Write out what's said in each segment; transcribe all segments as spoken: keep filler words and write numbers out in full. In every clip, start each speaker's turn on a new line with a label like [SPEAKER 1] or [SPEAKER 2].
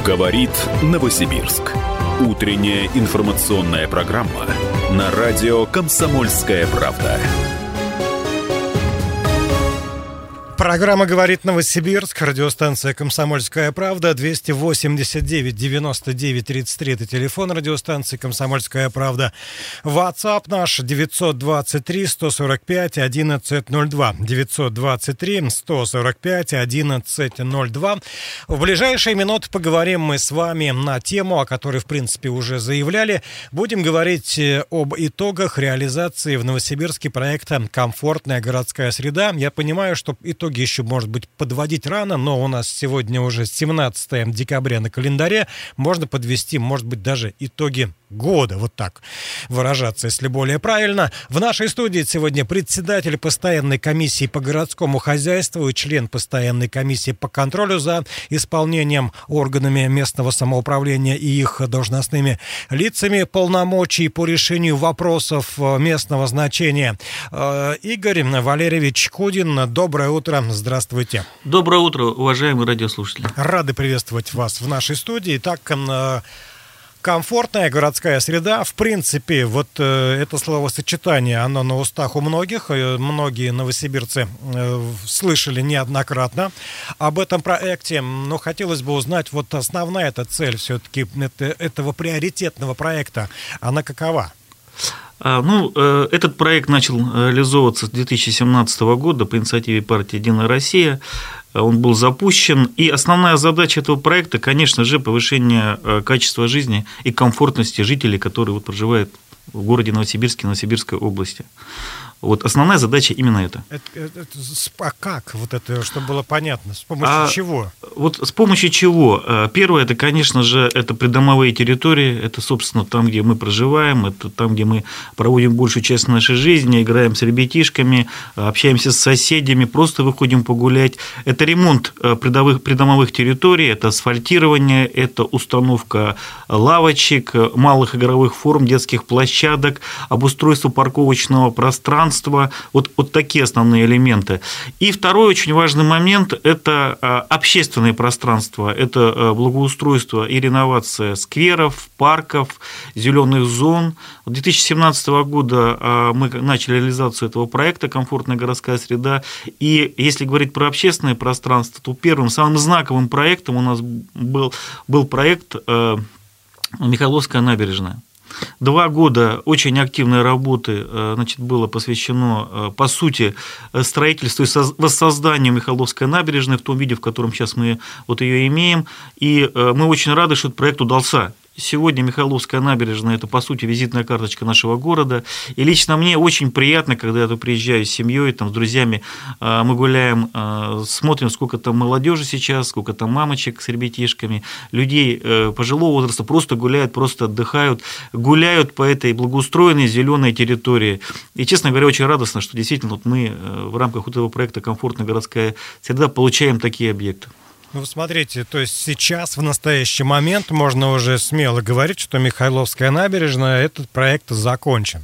[SPEAKER 1] Говорит Новосибирск. Утренняя информационная программа на радио «Комсомольская правда».
[SPEAKER 2] Программа «Говорит Новосибирск», радиостанция «Комсомольская правда», двести восемьдесят девять девяносто девять тридцать три, это телефон радиостанции «Комсомольская правда». WhatsApp наш девятьсот двадцать три сто сорок пять одиннадцать ноль два, девятьсот двадцать три сто сорок пять одиннадцать ноль два. В ближайшие минуты поговорим мы с вами на тему, о которой, в принципе, уже заявляли. Будем говорить об итогах реализации в Новосибирске проекта «Комфортная городская среда». Я понимаю, что итоги еще, может быть, подводить рано, но у нас сегодня уже семнадцатое декабря на календаре. Можно подвести, может быть, даже итоги года, вот так выражаться, если более правильно. В нашей студии сегодня председатель постоянной комиссии по городскому хозяйству и член постоянной комиссии по контролю за исполнением органами местного самоуправления и их должностными лицами полномочий по решению вопросов местного значения. Игорь Валерьевич Кудин, доброе утро, здравствуйте.
[SPEAKER 3] Доброе утро, уважаемые радиослушатели.
[SPEAKER 2] Рады приветствовать вас в нашей студии. Так, комфортная городская среда, в принципе, вот э, это словосочетание, оно на устах у многих, э, многие новосибирцы э, слышали неоднократно об этом проекте, но хотелось бы узнать, вот основная эта цель все-таки это, этого приоритетного проекта, она какова?
[SPEAKER 3] Ну, этот проект начал реализовываться с две тысячи семнадцатого года по инициативе партии «Единая Россия». Он был запущен, и основная задача этого проекта, конечно же, повышение качества жизни и комфортности жителей, которые вот проживают в городе Новосибирске, Новосибирской области. Вот основная задача именно это.
[SPEAKER 2] Это, это, это. А как? Вот это, чтобы было понятно. С помощью
[SPEAKER 3] а,
[SPEAKER 2] чего?
[SPEAKER 3] Вот с помощью чего? Первое, это, конечно же, это придомовые территории. Это, собственно, там, где мы проживаем. Это там, где мы проводим большую часть нашей жизни, играем с ребятишками, общаемся с соседями, просто выходим погулять. Это ремонт придомовых, придомовых территорий, это асфальтирование, это установка лавочек, малых игровых форм, детских площадок, обустройство парковочного пространства. Вот, вот такие основные элементы. И второй очень важный момент – это общественное пространство, это благоустройство и реновация скверов, парков, зеленых зон. С две тысячи семнадцатого года мы начали реализацию этого проекта «Комфортная городская среда». И если говорить про общественное пространство, то первым, самым знаковым проектом у нас был, был проект «Михайловская набережная». Два года очень активной работы, значит, было посвящено, по сути, строительству и воссозданию Михайловской набережной в том виде, в котором сейчас мы вот ее имеем. И мы очень рады, что этот проект удался. Сегодня Михайловская набережная – это, по сути, визитная карточка нашего города. И лично мне очень приятно, когда я тут приезжаю с семьей, там, с друзьями, мы гуляем, смотрим, сколько там молодежи сейчас, сколько там мамочек с ребятишками, людей пожилого возраста просто гуляют, просто отдыхают, гуляют по этой благоустроенной зеленой территории. И, честно говоря, очень радостно, что действительно вот мы в рамках вот этого проекта «Комфортная городская среда» получаем такие объекты.
[SPEAKER 2] Ну, смотрите, то есть сейчас, в настоящий момент, можно уже смело говорить, что Михайловская набережная, этот проект закончен.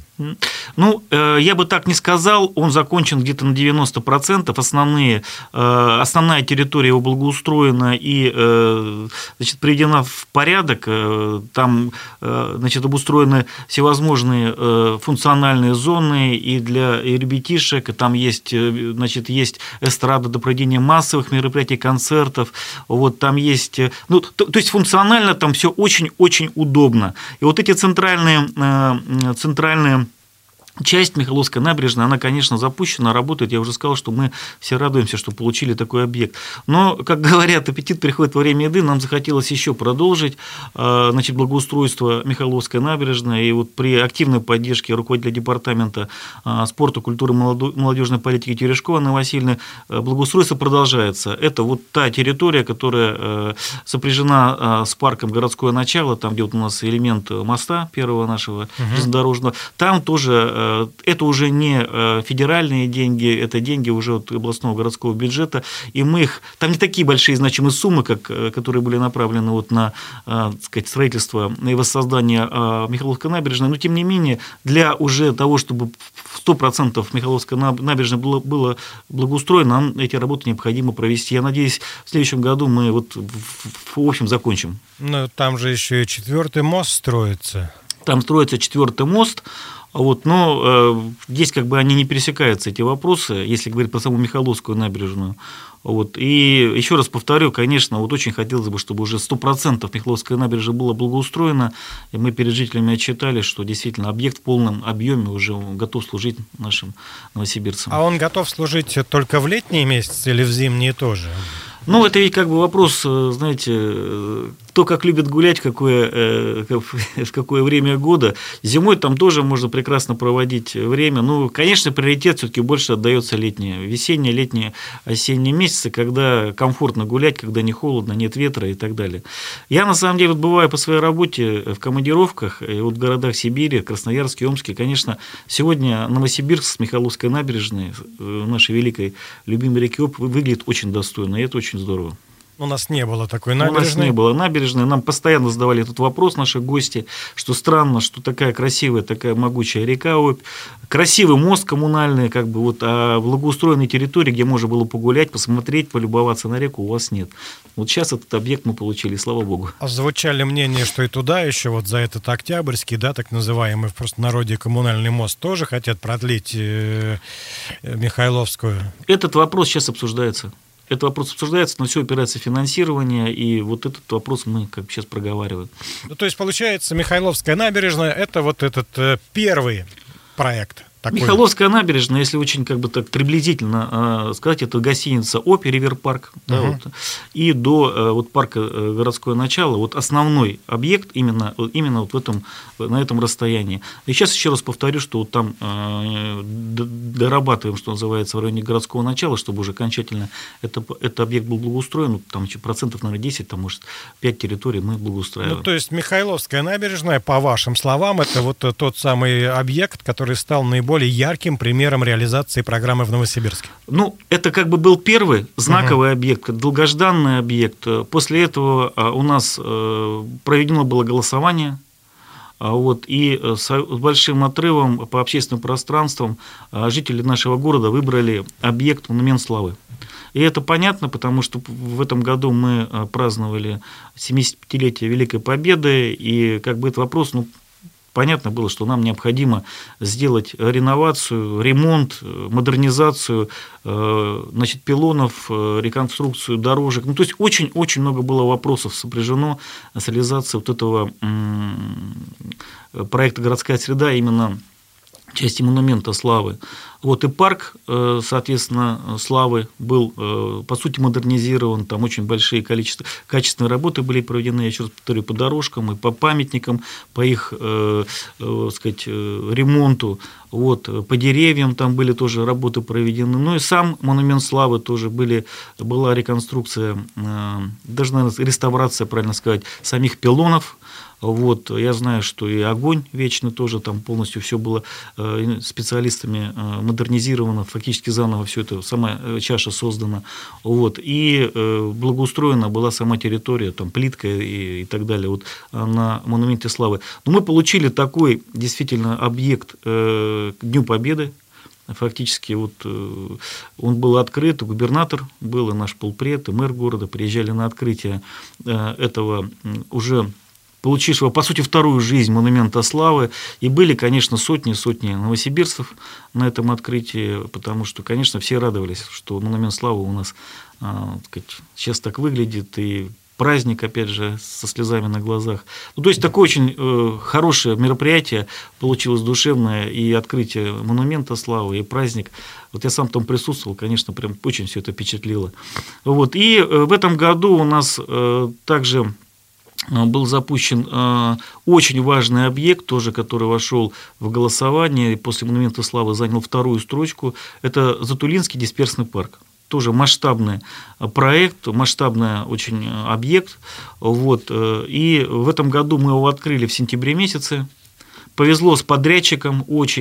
[SPEAKER 3] Ну, я бы так не сказал, он закончен где-то на девяносто процентов, основные, основная территория его благоустроена и, значит, приведена в порядок, там, значит, обустроены всевозможные функциональные зоны и для и ребятишек, и там есть, значит, есть эстрада для проведения массовых мероприятий, концертов, вот там есть, ну, то, то есть функционально там все очень-очень удобно. И вот эти центральные, центральные часть Михайловской набережной, она, конечно, запущена, работает. Я уже сказал, что мы все радуемся, что получили такой объект. Но, как говорят, аппетит приходит во время еды. Нам захотелось еще продолжить, значит, благоустройство Михайловской набережной. И вот при активной поддержке руководителя департамента спорта, культуры и молодежной политики Терешковой Анны Васильевны благоустройство продолжается. Это вот та территория, которая сопряжена с парком «Городское начало», там, где вот у нас элемент моста первого нашего железнодорожного. Там тоже это уже не федеральные деньги, это деньги уже от областного городского бюджета, и мы их, там не такие большие значимые суммы, как, которые были направлены вот на, так сказать, строительство и воссоздание Михайловской набережной, но тем не менее для уже того, чтобы сто процентов Михайловская набережная была, была благоустроена, нам эти работы необходимо провести. Я надеюсь, в следующем году мы вот в общем закончим.
[SPEAKER 2] Но там же еще и четвертый мост строится.
[SPEAKER 3] Там строится четвертый мост. Вот, но э, здесь как бы они не пересекаются, эти вопросы, если говорить про саму Михайловскую набережную. Вот. И еще раз повторю, конечно, вот очень хотелось бы, чтобы уже сто процентов Михайловская набережная была благоустроена, и мы перед жителями отчитали, что действительно объект в полном объеме уже готов служить нашим новосибирцам.
[SPEAKER 2] А он готов служить только в летние месяцы или в зимние тоже?
[SPEAKER 3] Ну, это ведь как бы вопрос, знаете, кто как любит гулять, в какое, в какое время года. Зимой там тоже можно прекрасно проводить время. Ну, конечно, приоритет все-таки больше отдается летние, весенние, летние, осенние месяцы, когда комфортно гулять, когда не холодно, нет ветра и так далее. Я, на самом деле, бываю по своей работе в командировках, и вот в городах Сибири, Красноярске, Омске. Конечно, сегодня Новосибирск с Михайловской набережной, нашей великой любимой реки Обь, выглядит очень достойно, и это очень здорово.
[SPEAKER 2] У нас не было такой набережной.
[SPEAKER 3] У нас не было набережной. Нам постоянно задавали этот вопрос наши гости, что странно, что такая красивая, такая могучая река Обь, красивый мост коммунальный, как бы вот, а благоустроенной территории, где можно было погулять, посмотреть, полюбоваться на реку, у вас нет. Вот сейчас этот объект мы получили, слава богу.
[SPEAKER 2] А звучали мнения, что и туда еще вот за этот Октябрьский, да, так называемый в простонародье коммунальный мост тоже хотят продлить э, Михайловскую.
[SPEAKER 3] Этот вопрос сейчас обсуждается. Этот вопрос обсуждается, но все опирается в финансирование, и вот этот вопрос мы как бы сейчас проговариваем.
[SPEAKER 2] Ну, то есть, получается, Михайловская набережная – это вот этот э, первый проект. Такой.
[SPEAKER 3] Михайловская набережная, если очень как бы так приблизительно э, сказать, это гостиница «Обь», Ривер-парк, да, uh-huh. вот, и до э, вот, парка э, «Городское начало», вот основной объект именно, именно вот в этом, на этом расстоянии. И сейчас еще раз повторю, что вот там э, дорабатываем, что называется, в районе «Городского начала», чтобы уже окончательно это, этот объект был благоустроен, там процентов, наверное, десять, там, может, пять территорий мы благоустраиваем.
[SPEAKER 2] Ну, то есть, Михайловская набережная, по вашим словам, это вот тот самый объект, который стал наиболее более ярким примером реализации программы в Новосибирске?
[SPEAKER 3] Ну, это как бы был первый знаковый uh-huh. объект, долгожданный объект. После этого у нас проведено было голосование, вот, и с большим отрывом по общественным пространствам жители нашего города выбрали объект «Монумент славы». И это понятно, потому что в этом году мы праздновали семидесятипятилетие Великой Победы, и как бы этот вопрос, ну, понятно было, что нам необходимо сделать реновацию, ремонт, модернизацию, значит, пилонов, реконструкцию дорожек. Ну, то есть очень-очень много было вопросов сопряжено с реализацией вот этого проекта «Городская среда», именно в части монумента славы. Вот, и парк, соответственно, славы был, по сути, модернизирован, там очень большие количества, качественные работы были проведены, я еще раз повторю, по дорожкам и по памятникам, по их, э, э, сказать, ремонту, вот, по деревьям там были тоже работы проведены, ну и сам монумент славы тоже были, была реконструкция, э, даже, наверное, реставрация, правильно сказать, самих пилонов. Вот, я знаю, что и огонь вечный тоже там полностью все было специалистами модернизировано, фактически заново все это, сама чаша создана. Вот, и благоустроена была сама территория, там плитка и, и так далее, вот, на монументе славы. Но мы получили такой действительно объект к Дню Победы. Фактически вот он был открыт, губернатор был, и наш полпред, и мэр города приезжали на открытие этого уже получившего, по сути, вторую жизнь монумента славы. И были, конечно, сотни-сотни новосибирцев на этом открытии, потому что, конечно, все радовались, что монумент славы у нас, так сказать, сейчас так выглядит, и праздник, опять же, со слезами на глазах. Ну, то есть, такое очень э, хорошее мероприятие получилось, душевное, и открытие монумента славы, и праздник. Вот я сам там присутствовал, конечно, прям очень все это впечатлило. Вот, и э, в этом году у нас э, также был запущен э, очень важный объект, тоже, который вошел в голосование, и после монумента славы занял вторую строчку. Это Затулинский дисперсный парк. Тоже масштабный проект, масштабный очень объект. Вот. И в этом году мы его открыли в сентябре месяце. Повезло с подрядчиком очень.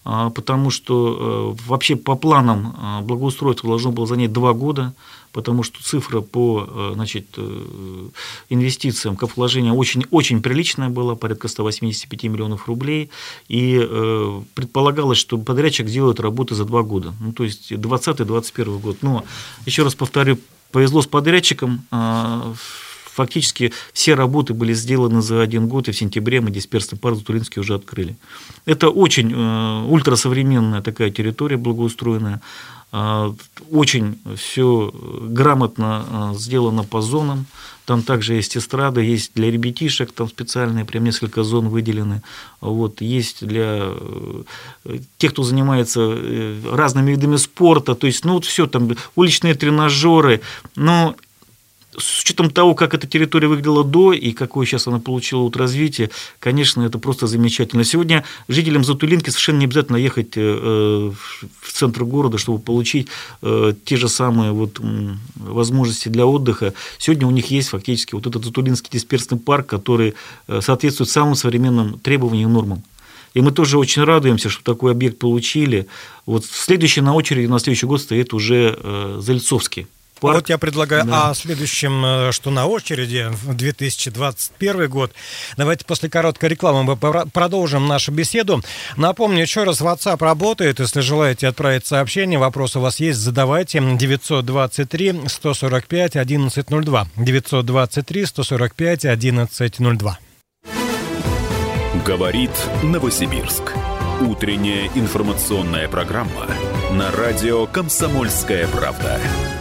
[SPEAKER 3] потому что вообще по планам благоустройство должно было занять два года, потому что цифра по, значит, инвестициям, капвложениям очень, очень приличная была, порядка сто восемьдесят пять миллионов рублей, и предполагалось, что подрядчик делает работы за два года, ну, то есть двадцатый — двадцать первый год. Но, еще раз повторю, повезло с подрядчиком, фактически все работы были сделаны за один год, и в сентябре мы дисперсный парк Затулинский уже открыли. Это очень ультрасовременная такая территория, благоустроенная. Очень все грамотно сделано по зонам. Там также есть эстрада, есть для ребятишек, там специальные, прям несколько зон выделены. Вот, есть для тех, кто занимается разными видами спорта. То есть, ну, вот все там, уличные тренажеры. Но с учетом того, как эта территория выглядела до и какое сейчас она получила вот развитие, конечно, это просто замечательно. Сегодня жителям Затулинки совершенно не обязательно ехать в центр города, чтобы получить те же самые вот возможности для отдыха. Сегодня у них есть фактически вот этот Затулинский дисперсный парк, который соответствует самым современным требованиям и нормам. И мы тоже очень радуемся, что такой объект получили. Вот следующий на очереди на следующий год стоит уже Зальцовский парк.
[SPEAKER 2] Вот я предлагаю,
[SPEAKER 3] да.
[SPEAKER 2] а следующем, что на очереди, в две тысячи двадцать первый год, давайте после короткой рекламы мы продолжим нашу беседу. Напомню еще раз, WhatsApp работает, если желаете отправить сообщение, вопрос у вас есть, задавайте. девятьсот двадцать три сто сорок пять одиннадцать ноль два. девятьсот двадцать три сто сорок пять одиннадцать ноль два.
[SPEAKER 1] Говорит Новосибирск. Утренняя информационная программа на радио «Комсомольская правда».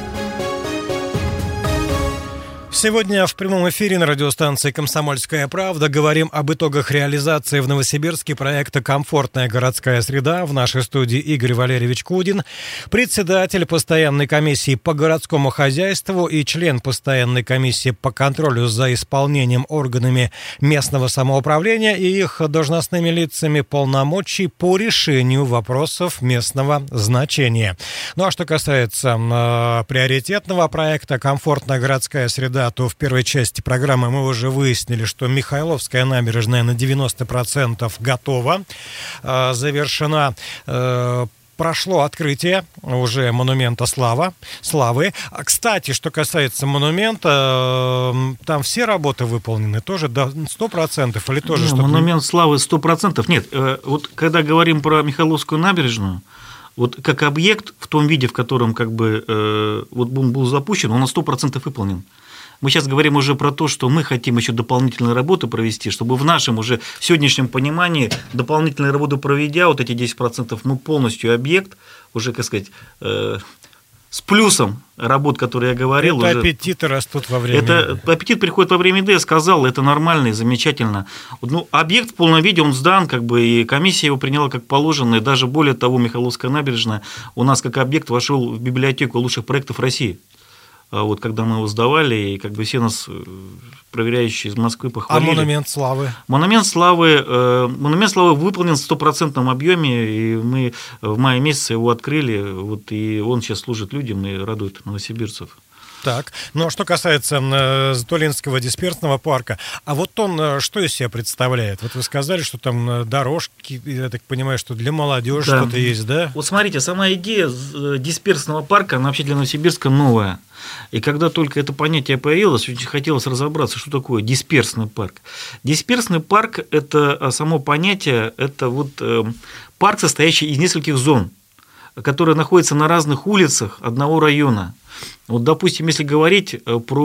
[SPEAKER 2] Сегодня в прямом эфире на радиостанции «Комсомольская правда» говорим об итогах реализации в Новосибирске проекта «Комфортная городская среда». В нашей студии Игорь Валерьевич Кудин, председатель постоянной комиссии по городскому хозяйству и член постоянной комиссии по контролю за исполнением органами местного самоуправления и их должностными лицами полномочий по решению вопросов местного значения. Ну а что касается э, приоритетного проекта «Комфортная городская среда», то в первой части программы мы уже выяснили, что Михайловская набережная на девяносто процентов готова, э, завершена. Э, Прошло открытие уже монумента слава, славы. Кстати, что касается монумента, там все работы выполнены тоже до сто процентов или тоже что-то?
[SPEAKER 3] Монумент славы сто процентов. Нет, вот когда говорим про Михайловскую набережную, вот как объект в том виде, в котором как бы вот он был запущен, он на сто процентов выполнен. Мы сейчас говорим уже про то, что мы хотим еще дополнительные работы провести, чтобы в нашем уже сегодняшнем понимании дополнительные работы проведя, вот эти десять процентов, мы полностью объект, уже, как сказать, э, с плюсом работ, которые я говорил.
[SPEAKER 2] Это
[SPEAKER 3] уже,
[SPEAKER 2] аппетиты растут во время
[SPEAKER 3] это,
[SPEAKER 2] еды.
[SPEAKER 3] Аппетит приходит во время еды, я сказал, это нормально и замечательно. Ну, объект в полном виде, он сдан, как бы, и комиссия его приняла как положено, и даже более того, Михайловская набережная у нас как объект вошел в библиотеку лучших проектов России. Вот когда мы его сдавали, и как бы все нас, проверяющие из Москвы, похвалили.
[SPEAKER 2] А монумент славы?
[SPEAKER 3] Монумент славы, монумент славы выполнен в стопроцентном объеме, и мы в мае месяце его открыли, вот, и он сейчас служит людям и радует новосибирцев.
[SPEAKER 2] Так, ну а что касается э, Затулинского дисперсного парка, а вот он э, что из себя представляет? Вот вы сказали, что там э, дорожки, я так понимаю, что для молодежи да. что-то есть, да?
[SPEAKER 3] Вот смотрите, сама идея дисперсного парка, она вообще для Новосибирска новая. И когда только это понятие появилось, очень хотелось разобраться, что такое дисперсный парк. Дисперсный парк – это само понятие, это вот э, парк, состоящий из нескольких зон, которые находятся на разных улицах одного района. Вот, допустим, если говорить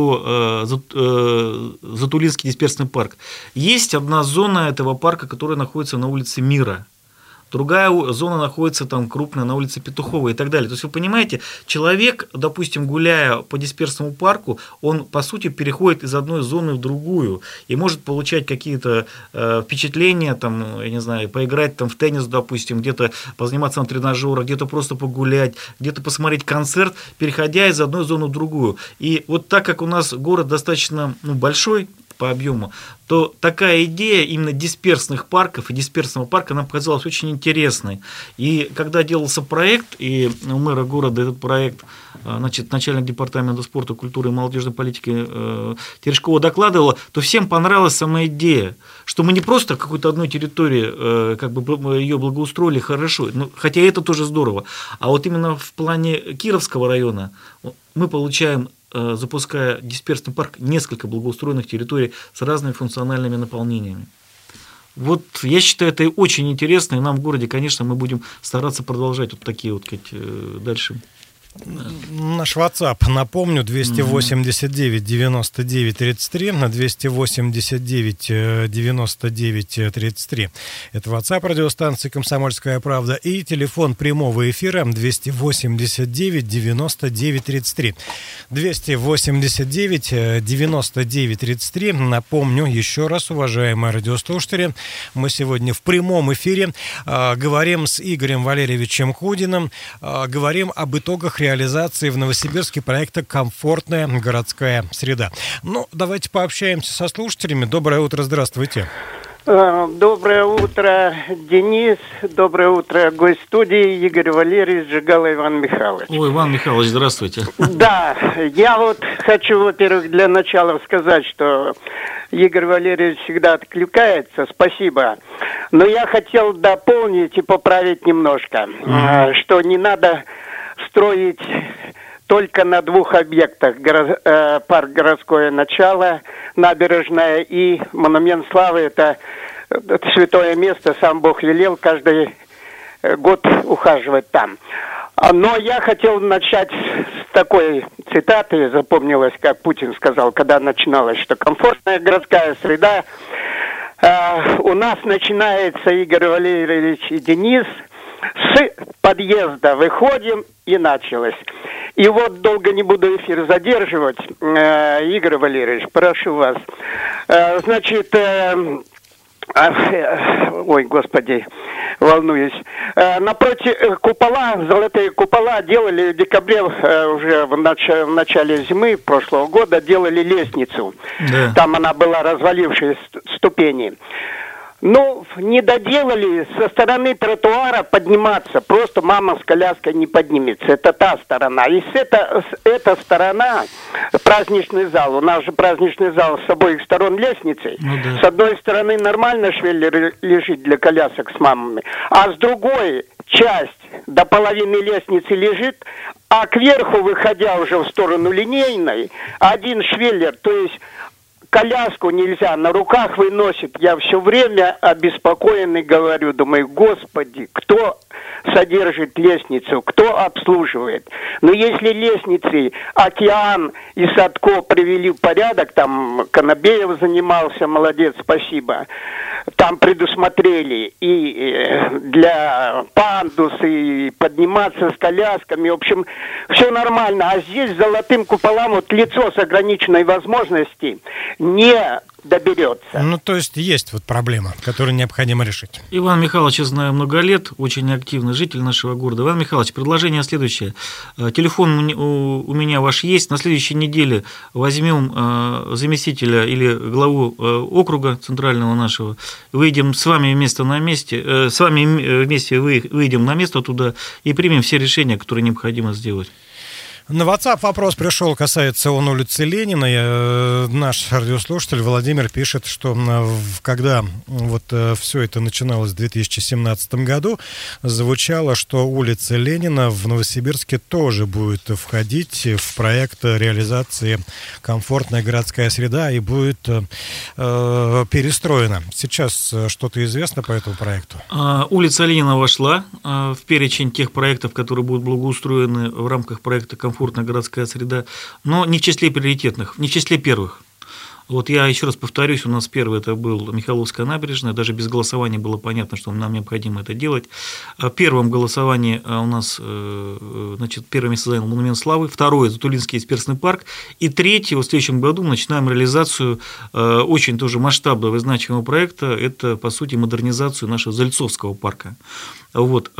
[SPEAKER 3] про Затулинский дисперсный парк, есть одна зона этого парка, которая находится на улице Мира. Другая зона находится там крупная на улице Петухова и так далее. То есть, вы понимаете, человек, допустим, гуляя по дисперсному парку, он, по сути, переходит из одной зоны в другую и может получать какие-то э, впечатления, там, я не знаю, поиграть там в теннис, допустим, где-то позаниматься на тренажерах, где-то просто погулять, где-то посмотреть концерт, переходя из одной зоны в другую. И вот так как у нас город достаточно ну, большой, по объему, то такая идея именно дисперсных парков и дисперсного парка нам показалась очень интересной. И когда делался проект, и у мэра города этот проект, значит, начальник департамента спорта, культуры и молодежной политики э, Терешкова докладывала, то всем понравилась сама идея, что мы не просто в какой-то одной территории э, как бы ее благоустроили хорошо, ну, хотя это тоже здорово, а вот именно в плане Кировского района мы получаем, э, запуская дисперсный парк, несколько благоустроенных территорий с разными функциональными наполнениями. Вот я считаю, это очень интересно, и нам в городе, конечно, мы будем стараться продолжать вот такие вот сказать, дальше.
[SPEAKER 2] Наш WhatsApp, напомню, двести восемьдесят девять девяносто девять тридцать три, на двести восемьдесят девять девяносто девять тридцать три. Это WhatsApp радиостанции «Комсомольская правда» и телефон прямого эфира двести восемьдесят девять девяносто девять тридцать три. двести восемьдесят девять девяносто девять тридцать три. Напомню еще раз, уважаемые радиослушатели, мы сегодня в прямом эфире э, говорим с Игорем Валерьевичем Худиным, э, говорим об итогах реализации в Новосибирске проекта «Комфортная городская среда». Ну, давайте пообщаемся со слушателями. Доброе утро, здравствуйте.
[SPEAKER 4] Доброе утро, Денис. Доброе утро, гость студии Игорь Валерьевич, Жигало Иван Михайлович.
[SPEAKER 3] Ой, Иван Михайлович, здравствуйте.
[SPEAKER 4] Да, я вот хочу, во-первых, для начала сказать, что Игорь Валерьевич всегда откликается, спасибо. Но я хотел дополнить и поправить немножко, mm-hmm. что не надо строить только на двух объектах. Горо- э, парк «Городское начало», набережная и монумент славы. Это, это святое место, сам Бог велел каждый год ухаживать там. Но я хотел начать с такой цитаты, запомнилось, как Путин сказал, когда начиналось, что комфортная городская среда э, у нас начинается, Игорь Валерьевич и Денис, с подъезда выходим, и началось. И вот долго не буду эфир задерживать. Э, Игорь Валерьевич, прошу вас. Э, значит, э, э, ой, господи, волнуюсь. Э, напротив купола, золотые купола делали в декабре, э, уже в, нач- в начале зимы прошлого года, делали лестницу. Да. Там она была развалившей ступени. Ну, не доделали со стороны тротуара подниматься. Просто мама с коляской не поднимется. Это та сторона. И с это, с, эта сторона, праздничный зал. У нас же праздничный зал с обоих сторон лестницы. Ну, да. С одной стороны нормально швеллер лежит для колясок с мамами. А с другой часть до половины лестницы лежит, а кверху, выходя уже в сторону линейной, один швеллер, то есть коляску нельзя, на руках выносит. Я все время обеспокоенный говорю, думаю, господи, кто содержит лестницу, кто обслуживает? Но если лестницы Океан и Садко привели в порядок, там Конобеев занимался, молодец, спасибо, там предусмотрели и для пандусы, и подниматься с колясками, в общем, все нормально. А здесь золотым куполам вот лицо с ограниченной возможностью не доберется.
[SPEAKER 2] Ну, то есть есть вот проблема, которую необходимо решить.
[SPEAKER 3] Иван Михайлович, я знаю много лет, очень активный житель нашего города. Иван Михайлович, предложение следующее. Телефон у меня ваш есть. На следующей неделе возьмем заместителя или главу округа центрального нашего, выйдем с вами вместе на месте, с вами вместе выйдем на место туда и примем все решения, которые необходимо сделать.
[SPEAKER 2] На WhatsApp вопрос пришел, касается он улицы Ленина. Я, наш радиослушатель Владимир пишет, что когда вот все это начиналось в две тысячи семнадцатом году, звучало, что улица Ленина в Новосибирске тоже будет входить в проект реализации «Комфортная городская среда» и будет э, перестроена. Сейчас что-то известно по этому проекту?
[SPEAKER 3] Улица Ленина вошла в перечень тех проектов, которые будут благоустроены в рамках проекта «Комфортная городская среда», но не в числе приоритетных, не в числе первых. Вот я еще раз повторюсь, у нас первый это был Михайловская набережная, даже без голосования было понятно, что нам необходимо это делать. В первом голосовании у нас, значит, первое место занял монумент славы, второе – Затулинский дисперсный парк, и третье, в следующем году мы начинаем реализацию очень тоже масштабного и значимого проекта, это, по сути, модернизацию нашего Зальцовского парка. Вот.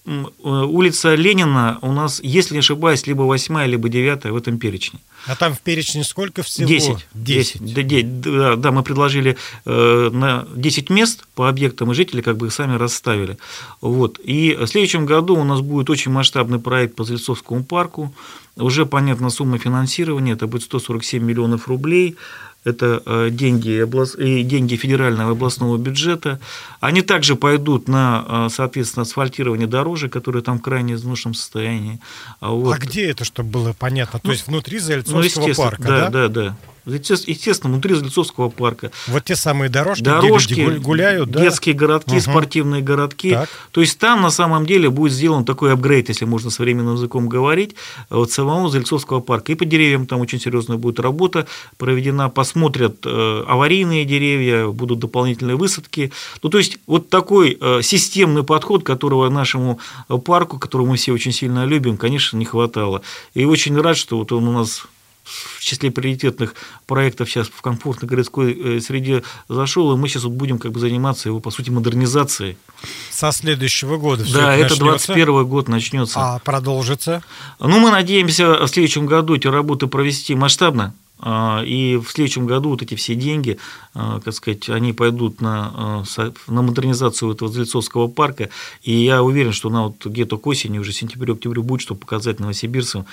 [SPEAKER 3] Улица Ленина у нас, если не ошибаюсь, либо восьмая, либо девятая в этом перечне.
[SPEAKER 2] А там в перечне сколько всего?
[SPEAKER 3] Десять. Десять. Да, да, мы предложили на десять мест по объектам, и жители как бы их сами расставили. Вот. И в следующем году у нас будет очень масштабный проект по Зальцовскому парку. Уже понятна сумма финансирования, это будет сто сорок семь миллионов рублей. Это деньги, област... деньги федерального и областного бюджета. Они также пойдут на, соответственно, асфальтирование дорожек, которые там в крайне изношенном состоянии. Вот.
[SPEAKER 2] А где это, чтобы было понятно? То ну, есть внутри Зальцовского
[SPEAKER 3] ну,
[SPEAKER 2] парка,
[SPEAKER 3] да?
[SPEAKER 2] Да,
[SPEAKER 3] да, да. Естественно, внутри Зальцовского парка.
[SPEAKER 2] Вот те самые дорожки,
[SPEAKER 3] дорожки
[SPEAKER 2] где люди гуляют, да?
[SPEAKER 3] Детские городки, угу. спортивные городки.
[SPEAKER 2] Так.
[SPEAKER 3] То есть там на самом деле будет сделан такой апгрейд, если можно современным языком говорить, вот самого Зальцовского парка. И по деревьям там очень серьезная будет работа проведена. Посмотрят аварийные деревья, будут дополнительные высадки. Ну, то есть вот такой системный подход, которого нашему парку, который мы все очень сильно любим, конечно, не хватало. И очень рад, что вот он у нас в числе приоритетных проектов сейчас в комфортной городской среде зашел, и мы сейчас вот будем как бы заниматься его, по сути, модернизацией.
[SPEAKER 2] Со следующего года все
[SPEAKER 3] да,
[SPEAKER 2] это
[SPEAKER 3] это двадцать первый год начнется.
[SPEAKER 2] А продолжится?
[SPEAKER 3] Ну, мы надеемся в следующем году эти работы провести масштабно. И в следующем году вот эти все деньги, как сказать, они пойдут на, на модернизацию этого Зальцовского парка. И я уверен, что на вот где-то к осени, уже сентябрю-октябрю будет, чтобы показать новосибирцам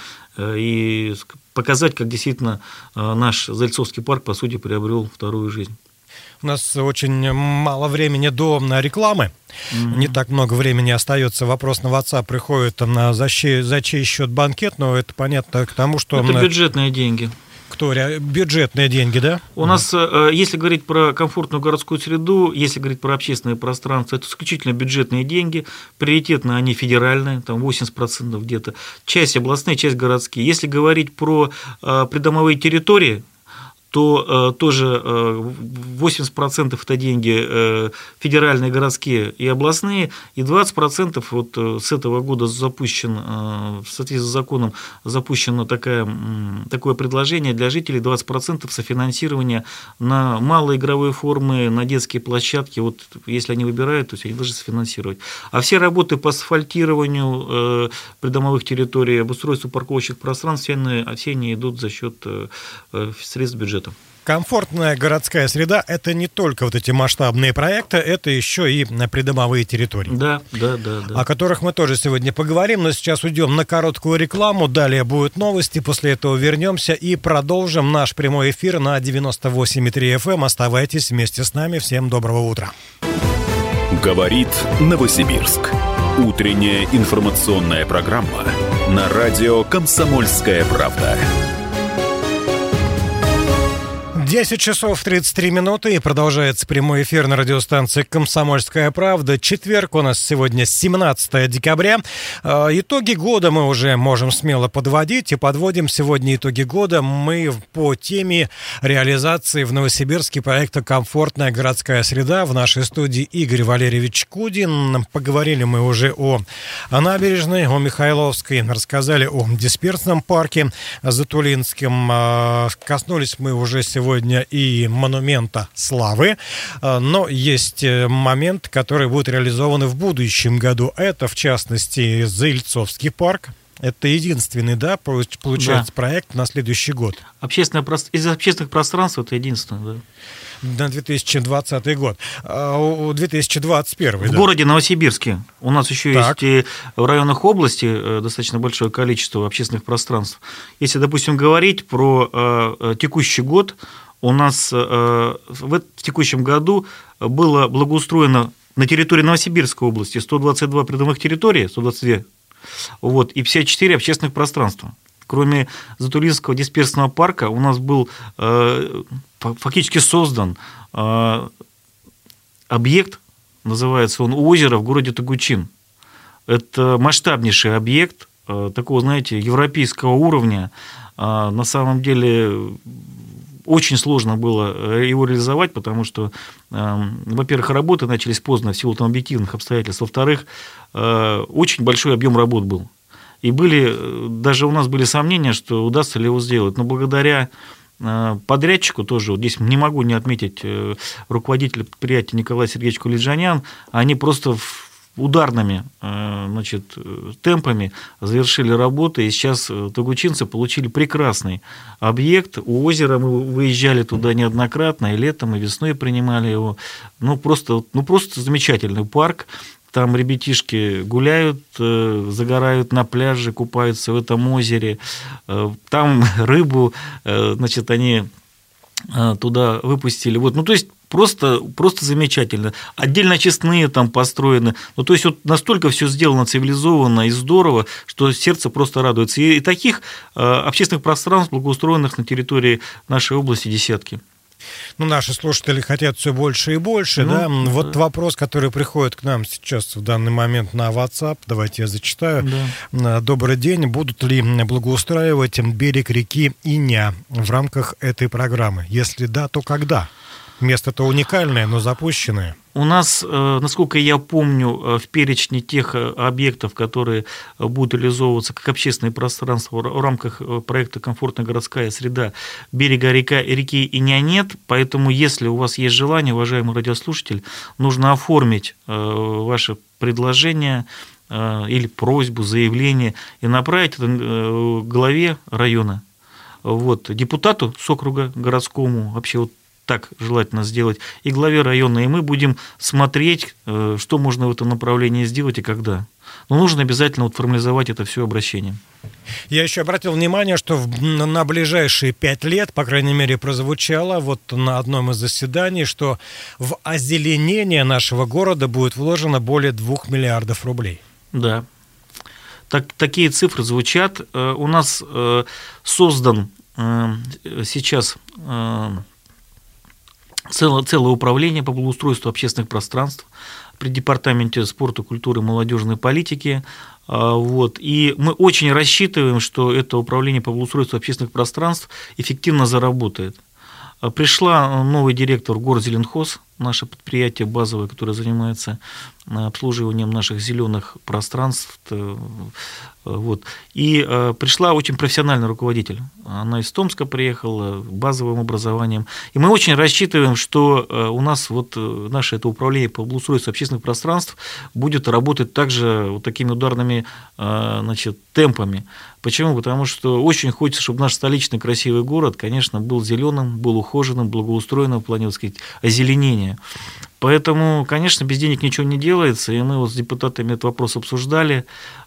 [SPEAKER 3] и показать, как действительно наш Зальцовский парк, по сути, приобрел вторую жизнь.
[SPEAKER 2] У нас очень мало времени до рекламы. Mm-hmm. Не так много времени остается. Вопрос на WhatsApp приходит там, на за чей, за чей счет банкет, но это понятно к тому, что...
[SPEAKER 3] Это бюджетные деньги.
[SPEAKER 2] Кто? Бюджетные деньги, да?
[SPEAKER 3] У нас, если говорить про комфортную городскую среду, если говорить про общественное пространство, это исключительно бюджетные деньги, приоритетно они федеральные, там восемьдесят процентов где-то, часть областные, часть городские. Если говорить про придомовые территории, то э, тоже э, восемьдесят процентов это деньги э, федеральные, городские и областные, и двадцать процентов вот э, с этого года запущен, э, в соответствии с законом, запущено такая, э, такое предложение для жителей, двадцать процентов софинансирования на малые игровые формы, на детские площадки, вот если они выбирают, то есть они должны софинансировать. А все работы по асфальтированию э, придомовых территорий, обустройству парковочных пространств, все они, все они идут за счет э, средств бюджета.
[SPEAKER 2] Комфортная городская среда – это не только вот эти масштабные проекты, это еще и придомовые территории.
[SPEAKER 3] Да, да, да, да.
[SPEAKER 2] О которых мы тоже сегодня поговорим, но сейчас уйдем на короткую рекламу, далее будут новости, после этого вернемся и продолжим наш прямой эфир на девяносто восемь и три эф эм. Оставайтесь вместе с нами. Всем доброго утра.
[SPEAKER 1] Говорит Новосибирск. Утренняя информационная программа на радио «Комсомольская правда».
[SPEAKER 2] десять часов тридцать три минуты, и продолжается прямой эфир на радиостанции «Комсомольская правда». Четверг у нас сегодня семнадцатое декабря. Итоги года мы уже можем смело подводить, и подводим сегодня итоги года мы по теме реализации в Новосибирске проекта «Комфортная городская среда». В нашей студии Игорь Валерьевич Кудин. Поговорили мы уже о набережной, о Михайловской, рассказали о дисперсном парке Затулинском. Коснулись мы уже сегодня и монумента славы, но есть момент, который будет реализован в будущем году. Это, в частности, Зальцовский парк. Это единственный, да, получается, да, проект на следующий год.
[SPEAKER 3] Общественное, из общественных пространств это единственное, да.
[SPEAKER 2] На две тысячи двадцатый год. две тысячи двадцать первый.
[SPEAKER 3] В
[SPEAKER 2] да.
[SPEAKER 3] городе Новосибирске. У нас еще
[SPEAKER 2] так.
[SPEAKER 3] есть и в районах области достаточно большое количество общественных пространств. Если, допустим, говорить про текущий год, у нас в текущем году было благоустроено на территории Новосибирской области сто двадцать два придомовых территорий, сто двадцать два, вот, и пятьдесят четыре общественных пространства. Кроме Затулинского дисперсного парка у нас был э, фактически создан э, объект, называется он «Озеро» в городе Тогучин. Это масштабнейший объект, э, такого, знаете, европейского уровня. Э, на самом деле очень сложно было его реализовать, потому что, э, во-первых, работы начались поздно в силу там объективных обстоятельств, во-вторых, э, очень большой объем работ был. И были, даже у нас были сомнения, что удастся ли его сделать. Но благодаря подрядчику тоже, вот здесь не могу не отметить руководителя предприятия Николая Сергеевича Кулиджанян, они просто ударными значит, темпами завершили работы, и сейчас тогучинцы получили прекрасный объект. У озера мы выезжали туда неоднократно, и летом, и весной принимали его. Ну, просто, ну, просто замечательный парк. Там ребятишки гуляют, загорают на пляже, купаются в этом озере. Там рыбу, значит, они туда выпустили. Вот, ну, то есть, просто, просто замечательно. Отдельно очистные там построены. Ну, то есть, вот настолько все сделано цивилизованно и здорово, что сердце просто радуется. И таких общественных пространств, благоустроенных на территории нашей области, десятки.
[SPEAKER 2] Ну, наши слушатели хотят все больше и больше, ну, да? Вот да. Вопрос, который приходит к нам сейчас в данный момент на WhatsApp, давайте я зачитаю. Да. Добрый день. Будут ли благоустраивать берег реки Иня в рамках этой программы? Если да, то когда? Место-то уникальное, но запущенное.
[SPEAKER 3] У нас, насколько я помню, в перечне тех объектов, которые будут реализовываться как общественное пространство в рамках проекта «Комфортная городская среда», берега река, реки Иня нет, поэтому если у вас есть желание, уважаемый радиослушатель, нужно оформить ваше предложение или просьбу, заявление и направить это главе района, вот, депутату с округа городскому, вообще вот так желательно сделать, и главе района, и мы будем смотреть, что можно в этом направлении сделать и когда. Но нужно обязательно вот формализовать это все обращение.
[SPEAKER 2] Я еще обратил внимание, что на ближайшие пять лет, по крайней мере, прозвучало вот на одном из заседаний, что в озеленение нашего города будет вложено более двух миллиардов рублей.
[SPEAKER 3] Да, так, такие цифры звучат. У нас создан сейчас Целое, целое управление по благоустройству общественных пространств при Департаменте спорта, культуры и молодежной политики. Вот. И мы очень рассчитываем, что это управление по благоустройству общественных пространств эффективно заработает. Пришла новый директор Горзеленхоз, наше предприятие базовое, которое занимается обслуживанием наших зеленых пространств. Вот. И пришла очень профессиональный руководитель. Она из Томска приехала, базовым образованием. И мы очень рассчитываем, что у нас вот наше это управление по благоустройству общественных пространств будет работать также вот такими ударными, значит, темпами. Почему? Потому что очень хочется, чтобы наш столичный красивый город, конечно, был зеленым, был ухоженным, благоустроенным в плане, так сказать, озеленения. Поэтому, конечно, без денег ничего не делается, и мы вот с депутатами этот вопрос обсуждали,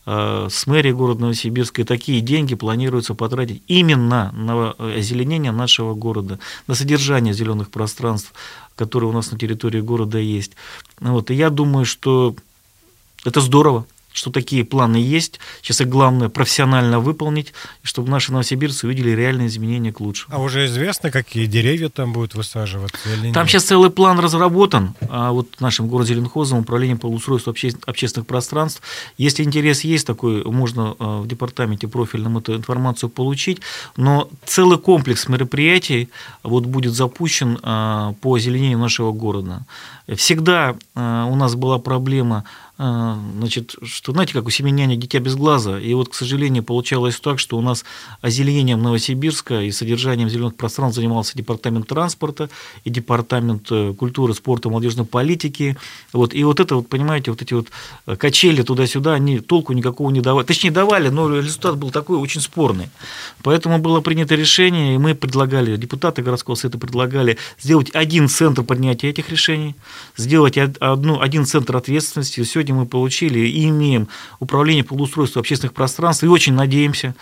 [SPEAKER 3] с мэрией города Новосибирска, и такие деньги планируется потратить именно на озеленение нашего города, на содержание зеленых пространств, которые у нас на территории города есть. Вот, и я думаю, что это здорово, что такие планы есть. Сейчас их главное профессионально выполнить, чтобы наши новосибирцы увидели реальные изменения к лучшему.
[SPEAKER 2] А уже известно, какие деревья там будут высаживаться? Или
[SPEAKER 3] там
[SPEAKER 2] нет? Сейчас
[SPEAKER 3] целый план разработан а вот нашим Горзеленхозом, управлением по благоустройству обще... общественных пространств. Если интерес есть такой, можно в департаменте профильном эту информацию получить. Но целый комплекс мероприятий вот будет запущен по озеленению нашего города. Всегда у нас была проблема, значит, что, знаете, как у семеняня дитя без глаза, и вот, к сожалению, получалось так, что у нас озеленением Новосибирска и содержанием зеленых пространств занимался департамент транспорта и департамент культуры, спорта, молодежной политики, вот, и вот это, вот, понимаете, вот эти вот качели туда-сюда, они толку никакого не давали, точнее, давали, но результат был такой очень спорный, поэтому было принято решение, и мы предлагали, депутаты городского совета предлагали сделать один центр принятия этих решений, сделать одну, один центр ответственности. Сегодня мы получили и имеем управление по благоустройству общественных пространств, и очень надеемся,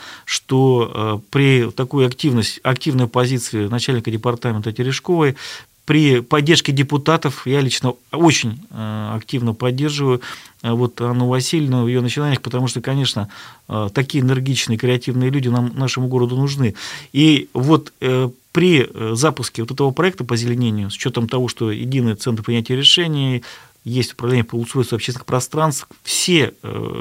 [SPEAKER 3] что при такой активности, активной позиции начальника департамента Терешковой, при поддержке депутатов, я лично очень активно поддерживаю вот Анну Васильевну в ее начинаниях, потому что, конечно, такие энергичные, креативные люди нам, нашему городу нужны. И вот при запуске вот этого проекта по озеленению, с учетом того, что единый центр принятия решений, есть управление по благоустройству общественных пространств, все,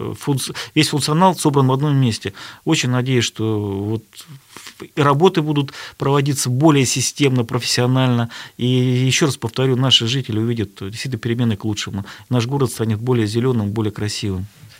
[SPEAKER 3] весь функционал собран в одном месте. Очень надеюсь, что вот работы будут проводиться более системно, профессионально. И еще раз повторю, наши жители увидят действительно перемены к лучшему. Наш город станет более зеленым, более красивым.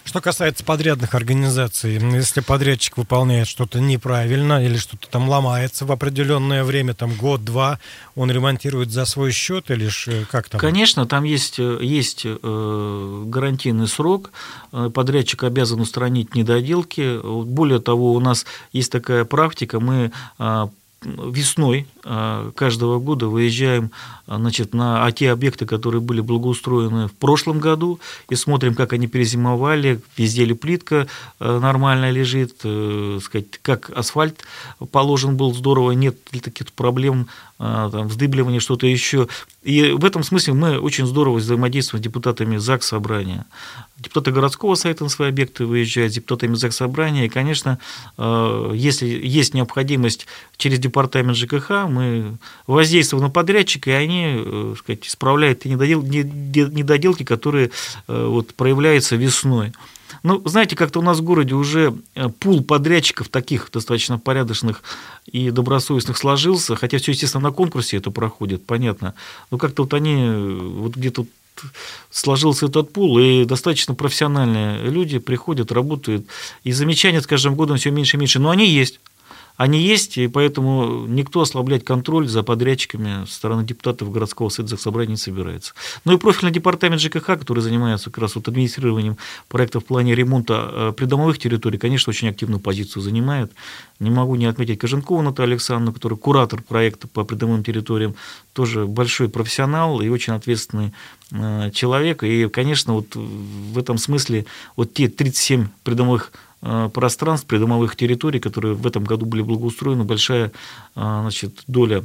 [SPEAKER 2] Что касается подрядных организаций, если подрядчик выполняет что-то неправильно или что-то там ломается в определенное время, там год-два, он ремонтирует за свой счет или ж, как там?
[SPEAKER 3] Конечно, там есть, есть гарантийный срок, подрядчик обязан устранить недоделки. Более того, у нас есть такая практика, мы весной каждого года выезжаем, значит, на а те объекты, которые были благоустроены в прошлом году, и смотрим, как они перезимовали, везде ли плитка нормально лежит, сказать, как асфальт положен был здорово, нет ли таких проблем, там, вздыбливания, что-то еще. И в этом смысле мы очень здорово взаимодействуем с депутатами Заксобрания. Депутаты городского совета на свои объекты выезжают, с депутатами Заксобрания. И, конечно, если есть необходимость через департамент ЖКХ, мы воздействуем на подрядчика, и они, так сказать, исправляют те недоделки, которые вот, проявляются весной. Ну, знаете, как-то у нас в городе уже пул подрядчиков таких достаточно порядочных и добросовестных сложился, хотя все, естественно, на конкурсе это проходит, понятно, но как-то вот они, вот где-то сложился этот пул, и достаточно профессиональные люди приходят, работают, и замечания с каждым годом все меньше и меньше, но они есть. Они есть, и поэтому никто ослаблять контроль за подрядчиками со стороны депутатов городского совета Заксобрания не собирается. Ну и профильный департамент ЖКХ, который занимается как раз вот администрированием проектов в плане ремонта придомовых территорий, конечно, очень активную позицию занимает. Не могу не отметить Коженкову Наталью Александровну, которая куратор проекта по придомовым территориям, тоже большой профессионал и очень ответственный человек. И, конечно, вот в этом смысле вот те тридцать семь придомовых пространств, придомовых территорий, которые в этом году были благоустроены, большая, значит, доля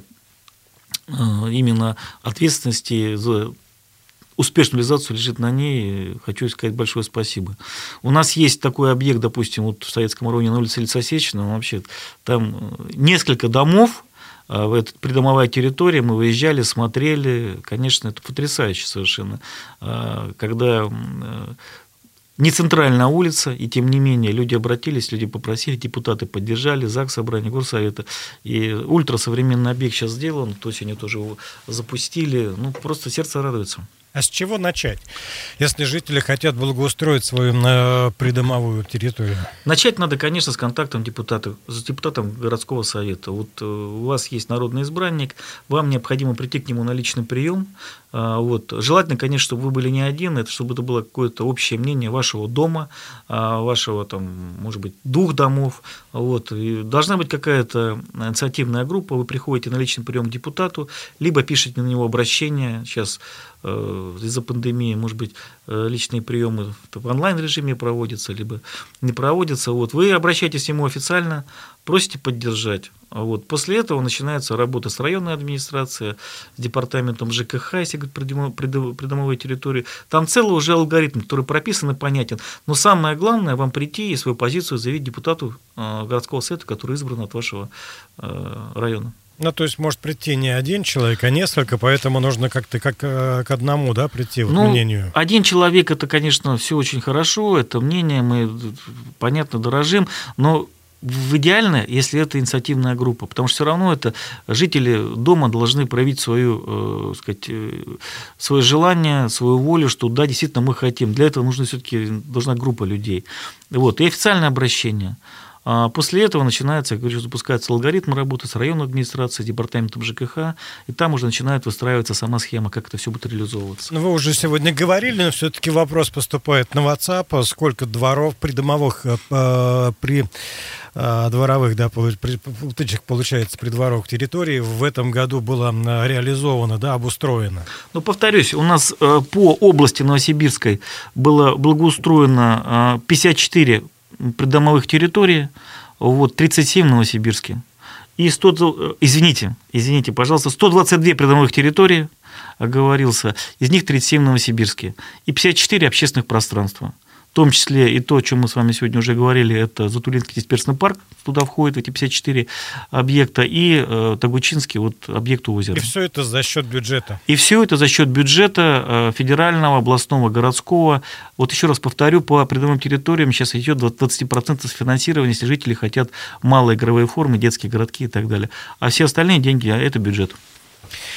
[SPEAKER 3] именно ответственности за успешную реализацию лежит на ней. Хочу сказать большое спасибо. У нас есть такой объект, допустим, вот в Советском районе на улице Лицосечина, вообще там несколько домов, в этой придомовая территория, мы выезжали, смотрели, конечно, это потрясающе совершенно, когда не центральная улица, и тем не менее люди обратились, люди попросили, депутаты поддержали, Заксобрание, Горсовета, и ультрасовременный объект сейчас сделан, то есть они тоже его запустили, ну, просто сердце радуется.
[SPEAKER 2] А с чего начать, если жители хотят благоустроить свою придомовую территорию?
[SPEAKER 3] Начать надо, конечно, с контактом депутата, с депутатом городского совета. Вот у вас есть народный избранник, вам необходимо прийти к нему на личный прием. Вот. Желательно, конечно, чтобы вы были не один, это чтобы это было какое-то общее мнение вашего дома, вашего, там, может быть, двух домов. Вот. И должна быть какая-то инициативная группа, вы приходите на личный прием к депутату, либо пишете на него обращение. Сейчас из-за пандемии, может быть, личные приемы в онлайн-режиме проводятся, либо не проводятся. Вот. Вы обращаетесь к нему официально, просите поддержать. Вот. После этого начинается работа с районной администрацией, с департаментом ЖКХ, если говорить про придомовые территории. Там целый уже алгоритм, который прописан и понятен. Но самое главное, вам прийти и свою позицию заявить депутату городского совета, который избран от вашего района.
[SPEAKER 2] Ну, то есть может прийти не один человек, а несколько, поэтому нужно как-то как к одному, да, прийти, вот,
[SPEAKER 3] ну,
[SPEAKER 2] мнению.
[SPEAKER 3] Один человек, это, конечно, все очень хорошо, это мнение, мы, понятно, дорожим, но в идеально, если это инициативная группа, потому что все равно это жители дома должны проявить свою, э, сказать, свое желание, свою волю, что да, действительно мы хотим. Для этого нужно все-таки должна группа людей. Вот. И официальное обращение. А после этого начинается, я говорю, запускается алгоритм работы с районной администрацией, департаментом ЖКХ, и там уже начинает выстраиваться сама схема, как это все будет реализовываться.
[SPEAKER 2] Ну, вы уже сегодня говорили, но все-таки вопрос поступает на WhatsApp, сколько дворов придомовых э, при э, дворовых, да, при, получается, придворовых территорий в этом году было реализовано, да, обустроено?
[SPEAKER 3] Ну, повторюсь, у нас э, по области Новосибирской было благоустроено э, пятьдесят четыре придомовых территорий, вот, тридцать семь в Новосибирске. И сто, извините, извините, пожалуйста, сто двадцать две придомовых территории, оговорился, из них тридцать семь в Новосибирске. И пятьдесят четыре общественных пространства. В том числе и то, о чем мы с вами сегодня уже говорили, это Затулинский дисперсный парк, туда входит эти пятьдесят четыре объекта, и э, Тагучинский вот, объект у озера.
[SPEAKER 2] И все это за счет бюджета? И
[SPEAKER 3] все это за счет бюджета федерального, областного, городского. Вот еще раз повторю, по придомовым территориям сейчас идет двадцать процентов финансирования, если жители хотят малые игровые формы, детские городки и так далее. А все остальные деньги – это бюджет.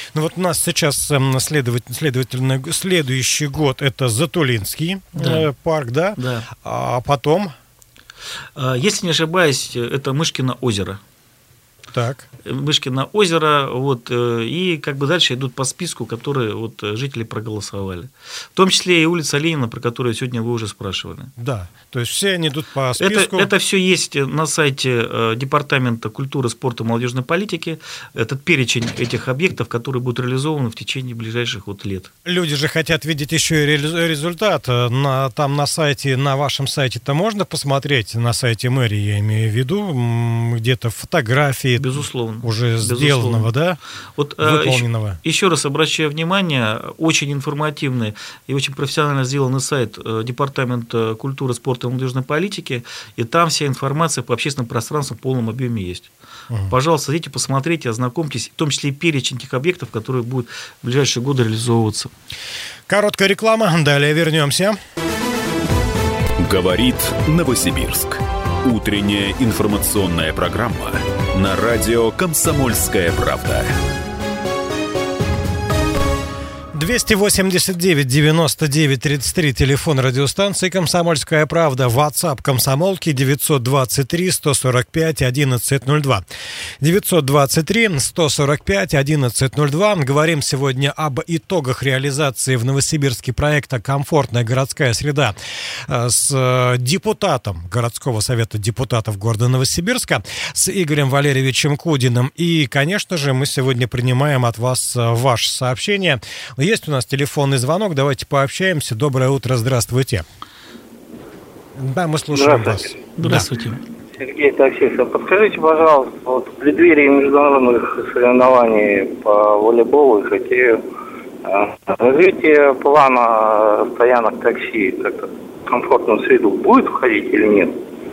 [SPEAKER 2] Ну вот у нас сейчас, следовательно, следовательно следующий год это Затулинский да. парк, да?
[SPEAKER 3] Да.
[SPEAKER 2] А потом?
[SPEAKER 3] Если не ошибаюсь, это Мышкино озеро.
[SPEAKER 2] Так.
[SPEAKER 3] Мышкино озеро, вот, и как бы дальше идут по списку, которые вот жители проголосовали. В том числе и улица Ленина, про которую сегодня вы уже спрашивали.
[SPEAKER 2] Да, то есть все они идут по списку.
[SPEAKER 3] Это, это все есть на сайте Департамента культуры, спорта и молодежной политики. Этот перечень этих объектов, которые будут реализованы в течение ближайших вот лет.
[SPEAKER 2] Люди же хотят видеть еще и результат. На, там на сайте, на вашем сайте-то можно посмотреть, на сайте мэрии, я имею в виду, где-то фотографии.
[SPEAKER 3] Безусловно.
[SPEAKER 2] Уже
[SPEAKER 3] Безусловно.
[SPEAKER 2] сделанного, да?
[SPEAKER 3] Вот,
[SPEAKER 2] выполненного.
[SPEAKER 3] Еще, еще раз обращаю внимание, очень информативный и очень профессионально сделанный сайт Департамента культуры, спорта и молодежной политики, и там вся информация по общественным пространствам в полном объеме есть. Угу. Пожалуйста, идите, посмотрите, ознакомьтесь, в том числе и перечень тех объектов, которые будут в ближайшие годы реализовываться.
[SPEAKER 2] Короткая реклама, далее вернемся.
[SPEAKER 1] Говорит Новосибирск. Утренняя информационная программа на радио «Комсомольская правда».
[SPEAKER 2] двести восемьдесят девять девяносто девять тридцать три, телефон радиостанции «Комсомольская правда», WhatsApp комсомолки девятьсот двадцать три сто сорок пять одиннадцать ноль два. девятьсот двадцать три сто сорок пять одиннадцать ноль два. Говорим сегодня об итогах реализации в Новосибирске проекта «Комфортная городская среда» с депутатом городского совета депутатов города Новосибирска, с Игорем Валерьевичем Кудиным. И, конечно же, мы сегодня принимаем от вас ваше сообщение. Есть у нас телефонный звонок, давайте пообщаемся. Доброе утро, здравствуйте. Да, мы слушаем вас.
[SPEAKER 3] Здравствуйте.
[SPEAKER 5] Да. Сергей Таксистов, подскажите, пожалуйста, вот в преддверии международных соревнований по волейболу и хоккею, развитие плана стоянок такси как-то в комфортную среду будет входить или нет?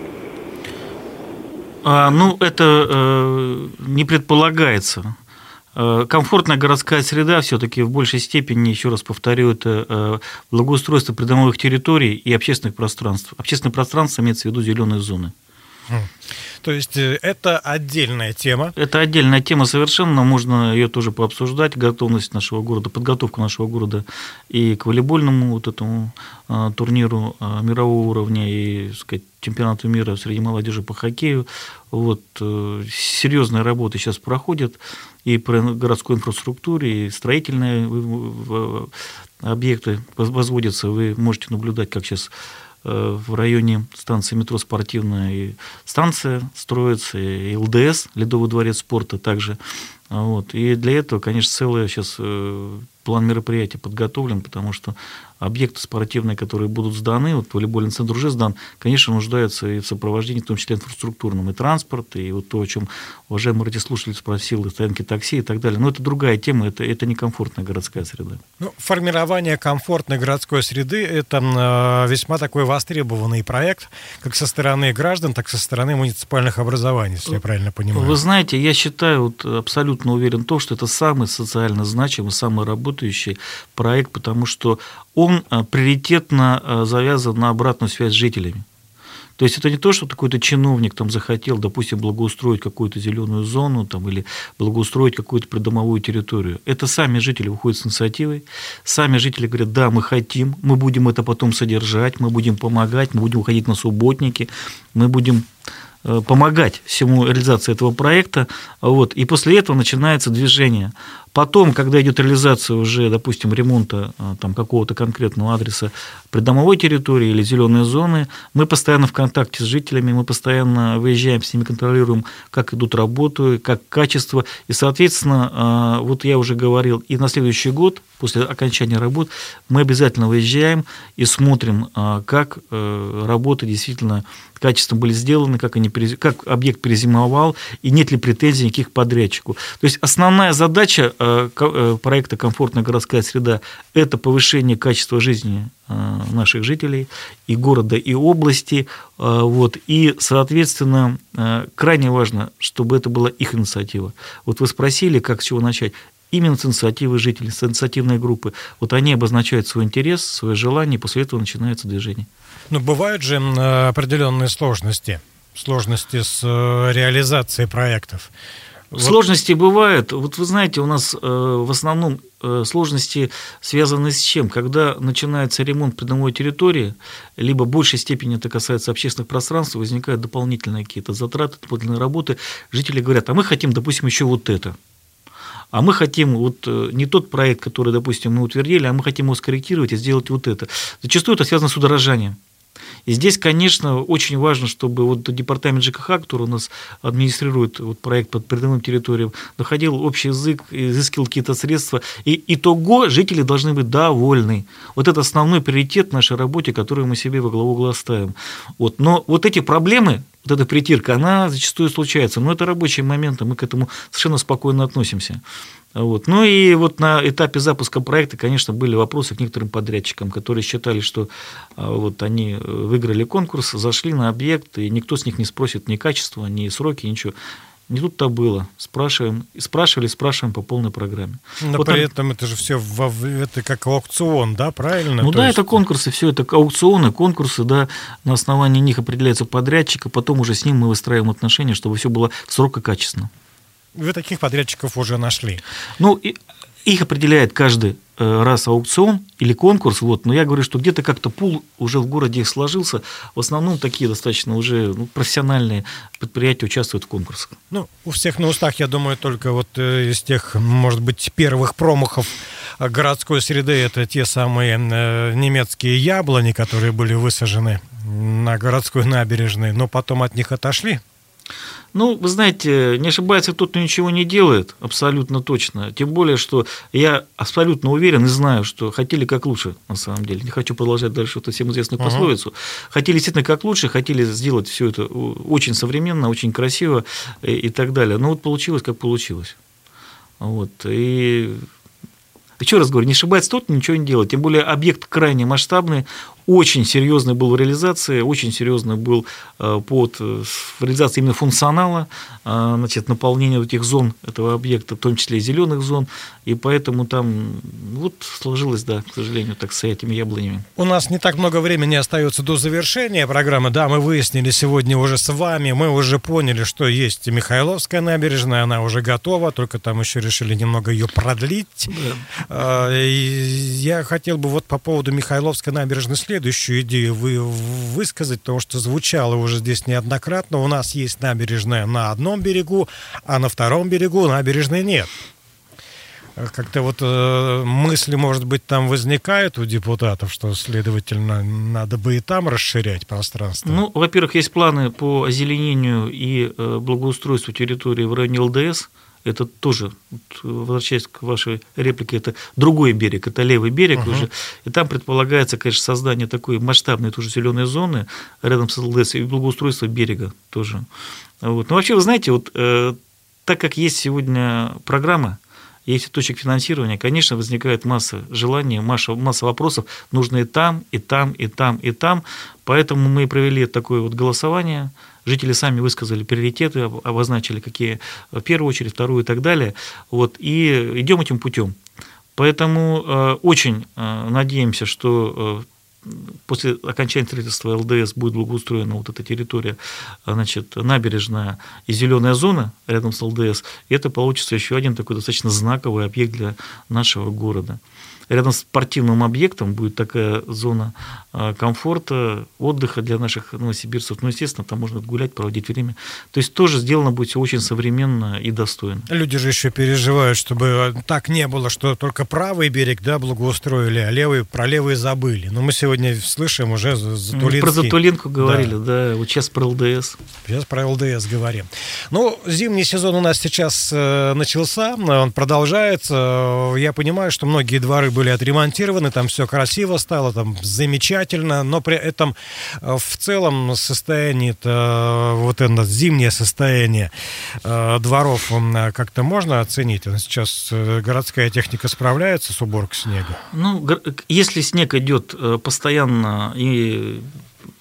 [SPEAKER 3] А, ну, это э, не предполагается. Комфортная городская среда все-таки в большей степени, еще раз повторю, это благоустройство придомовых территорий и общественных пространств. Общественное пространство имеется в виду зеленые зоны.
[SPEAKER 2] То есть это отдельная тема? Это
[SPEAKER 3] отдельная тема совершенно, можно ее тоже пообсуждать, готовность нашего города, подготовку нашего города и к волейбольному вот этому турниру мирового уровня, и, так сказать, чемпионату мира среди молодежи по хоккею. Вот, серьезная работа сейчас проходит и по городской инфраструктуре, и строительные объекты возводятся. Вы можете наблюдать, как сейчас в районе станции метро «Спортивная» и станция строится, и ЛДС, Ледовый дворец спорта также. Вот. И для этого, конечно, целый сейчас план мероприятий подготовлен, потому что объекты спортивные, которые будут сданы, вот волейбольный центр уже сдан, конечно, нуждаются и в сопровождении, в том числе инфраструктурном, и транспорт, и вот то, о чем уважаемый радиослушатель спросил, и стоянки такси и так далее. Но это другая тема, это, это не комфортная городская среда.
[SPEAKER 2] Ну, формирование комфортной городской среды – это весьма такой востребованный проект, как со стороны граждан, так и со стороны муниципальных образований, если я правильно понимаю.
[SPEAKER 3] Вы знаете, я считаю, вот, абсолютно уверен в том, что это самый социально значимый, самый работающий проект, потому что он приоритетно завязан на обратную связь с жителями. То есть это не то, что какой-то чиновник там захотел, допустим, благоустроить какую-то зеленую зону там, или благоустроить какую-то придомовую территорию. Это сами жители выходят с инициативой, сами жители говорят: да, мы хотим, мы будем это потом содержать, мы будем помогать, мы будем уходить на субботники, мы будем помогать всему реализации этого проекта. Вот, и после этого начинается движение. Потом, когда идет реализация уже, допустим, ремонта там, какого-то конкретного адреса придомовой территории или зеленой зоны, мы постоянно в контакте с жителями, мы постоянно выезжаем с ними, контролируем, как идут работы, как качество. И, соответственно, вот я уже говорил, и на следующий год, после окончания работ, мы обязательно выезжаем и смотрим, как работы действительно качественно были сделаны, как, они, как объект перезимовал, и нет ли претензий к их подрядчику. То есть основная задача проекта «Комфортная городская среда» – это повышение качества жизни наших жителей и города, и области. Вот, и, соответственно, крайне важно, чтобы это была их инициатива. Вот вы спросили, как с чего начать. Именно с инициативы жителей, с инициативной группы. Вот они обозначают свой интерес, свое желание, и после этого начинается движение.
[SPEAKER 2] Но бывают же определенные сложности, сложности с реализацией проектов.
[SPEAKER 3] Сложности вот. Бывают. Вот вы знаете, у нас э, в основном э, сложности связаны с чем? Когда начинается ремонт придомовой территории, либо в большей степени это касается общественных пространств, возникают дополнительные какие-то затраты, дополнительные работы. Жители говорят, а мы хотим, допустим, еще вот это. А мы хотим вот не тот проект, который, допустим, мы утвердили, а мы хотим его скорректировать и сделать вот это. Зачастую это связано с удорожанием. И здесь, конечно, очень важно, чтобы вот департамент ЖКХ, который у нас администрирует вот проект под придомовым территориям, находил общий язык, изыскивал какие-то средства. И итого жители должны быть довольны. Вот это основной приоритет в нашей работе, который мы себе во главу угла ставим. Вот. Но вот эти проблемы, вот эта притирка, она зачастую случается. Но это рабочие моменты, мы к этому совершенно спокойно относимся. Вот. Ну и вот на этапе запуска проекта, конечно, были вопросы к некоторым подрядчикам, которые считали, что вот они выиграли конкурс, зашли на объект, и никто с них не спросит ни качества, ни сроки, ничего. Не тут-то было. Спрашиваем, спрашивали, спрашиваем по полной программе.
[SPEAKER 2] Но вот при там... этом это же все это как аукцион, да, правильно?
[SPEAKER 3] Ну
[SPEAKER 2] То
[SPEAKER 3] да,
[SPEAKER 2] есть...
[SPEAKER 3] это конкурсы, все это аукционы, конкурсы, да, на основании них определяется подрядчик, а потом уже с ним мы выстраиваем отношения, чтобы все было в срок и качественно.
[SPEAKER 2] Вы таких подрядчиков уже нашли?
[SPEAKER 3] Ну, их определяет каждый раз аукцион или конкурс, вот, но я говорю, что где-то как-то пул уже в городе их сложился, в основном такие достаточно уже ну, профессиональные предприятия участвуют в конкурсах.
[SPEAKER 2] Ну, у всех на устах, я думаю, только вот из тех, может быть, первых промахов городской среды, это те самые немецкие яблони, которые были высажены на городской набережной, но потом от них отошли.
[SPEAKER 3] Ну, вы знаете, не ошибается тот, кто ничего не делает, абсолютно точно. Тем более, что я абсолютно уверен и знаю, что хотели как лучше, на самом деле. Не хочу продолжать дальше эту всем известную uh-huh. пословицу. Хотели действительно как лучше, хотели сделать все это очень современно, очень красиво и, и так далее. Но вот получилось, как получилось. Вот. И еще раз говорю, не ошибается тот, кто ничего не делает. Тем более, объект крайне масштабный, очень серьезный был в реализации, очень серьезный был под реализацией именно функционала, значит, наполнения этих зон этого объекта, в том числе и зеленых зон, и поэтому там вот сложилось, да, к сожалению, так с этими яблонями.
[SPEAKER 2] У нас не так много времени остается до завершения программы. Да, мы выяснили сегодня уже с вами, мы уже поняли, что есть Михайловская набережная, она уже готова, только там еще решили немного ее продлить. Да. И я хотел бы вот по поводу Михайловской набережной следующую идею вы, высказать, потому что звучало уже здесь неоднократно. У нас есть набережная на одном берегу, а на втором берегу набережной нет. Как-то вот э, мысли, может быть, там возникают у депутатов, что, следовательно, надо бы и там расширять пространство.
[SPEAKER 3] Ну, во-первых, есть планы по озеленению и э, благоустройству территории в районе ЛДС. Это тоже, возвращаясь к вашей реплике, это другой берег, это левый берег uh-huh. уже. И там предполагается, конечно, создание такой масштабной тоже зеленой зоны рядом с ЛДС и благоустройство берега тоже. Вот. Но вообще, вы знаете, вот э, так как есть сегодня программа, есть источник финансирования, конечно, возникает масса желаний, масса, масса вопросов, нужно и там, и там, и там, и там. Поэтому мы провели такое вот голосование. Жители сами высказали приоритеты, обозначили, какие в первую очередь, вторую и так далее. Вот, и идем этим путем. Поэтому э, очень э, надеемся, что э, после окончания строительства ЛДС будет благоустроена вот эта территория, значит, набережная и зеленая зона рядом с ЛДС. И это получится еще один такой достаточно знаковый объект для нашего города. Рядом с спортивным объектом будет такая зона комфорта, отдыха для наших новосибирцев. Ну, естественно, там можно гулять, проводить время. То есть тоже сделано будет все очень современно и достойно.
[SPEAKER 2] Люди же еще переживают, чтобы так не было, что только правый берег, да, благоустроили, а левый, про левый забыли. Но мы сегодня слышим уже Затулинский.
[SPEAKER 3] Про Затулинку говорили, да. да, вот сейчас про ЛДС.
[SPEAKER 2] Сейчас про ЛДС говорим. Ну, зимний сезон у нас сейчас начался, он продолжается. Я понимаю, что многие дворы были отремонтированы, там все красиво стало, там замечательно, но при этом в целом состояние, вот это зимнее состояние дворов как-то можно оценить? Сейчас городская техника справляется с уборкой снега?
[SPEAKER 3] Ну, если снег идет постоянно и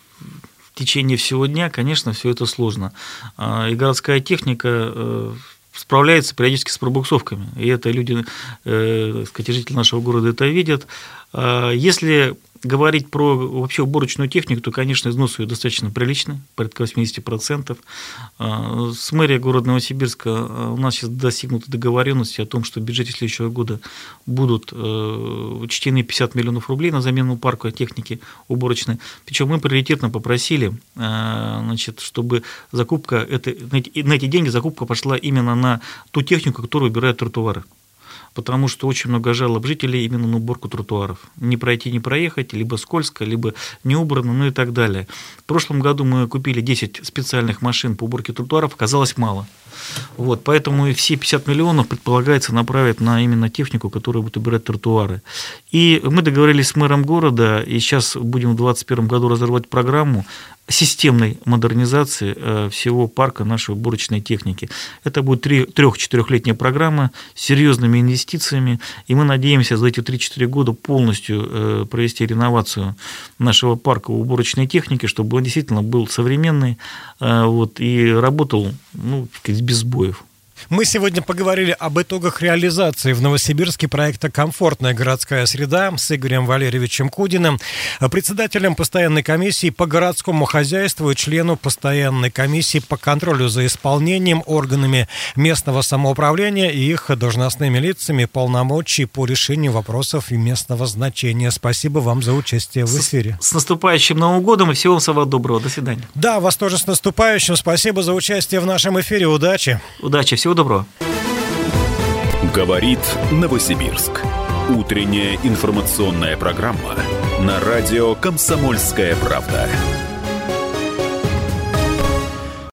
[SPEAKER 3] в течение всего дня, конечно, все это сложно. И городская техника справляется периодически с пробуксовками. И это люди, э, сказать, жители нашего города это видят. Если говорить про вообще уборочную технику, то, конечно, износ ее достаточно приличный, порядка восемьдесят процентов. С мэрией города Новосибирска у нас сейчас достигнуты договоренности о том, что в бюджете следующего года будут учтены пятьдесят миллионов рублей на замену парка техники уборочной. Причем мы приоритетно попросили, значит, чтобы закупка, это, на эти деньги закупка пошла именно на ту технику, которая убирает тротуары. Потому что очень много жалоб жителей именно на уборку тротуаров. Не пройти, не проехать, либо скользко, либо не убрано, ну и так далее. В прошлом году мы купили десять специальных машин по уборке тротуаров, оказалось мало. Вот, поэтому и все пятьдесят миллионов предполагается направить на именно технику, которая будет убирать тротуары. И мы договорились с мэром города, и сейчас будем в две тысячи двадцать первом году разработать программу системной модернизации всего парка нашей уборочной техники. Это будет трех-четырехлетняя программа с серьезными инвестициями, и мы надеемся за эти три-четыре года полностью провести реновацию нашего парка уборочной техники, чтобы он действительно был современный, вот, и работал, ну, без сбоев.
[SPEAKER 2] Мы сегодня поговорили об итогах реализации в Новосибирске проекта «Комфортная городская среда» с Игорем Валерьевичем Кудиным, председателем постоянной комиссии по городскому хозяйству и члену постоянной комиссии по контролю за исполнением органами местного самоуправления и их должностными лицами полномочий по решению вопросов местного значения. Спасибо вам за участие в эфире.
[SPEAKER 3] С, с наступающим Новым годом и всего вам самого доброго. До свидания.
[SPEAKER 2] Да, вас тоже с наступающим. Спасибо за участие в нашем эфире. Удачи.
[SPEAKER 3] Удачи. Всего доброго.
[SPEAKER 1] Говорит Новосибирск. Утренняя информационная программа на радио «Комсомольская правда».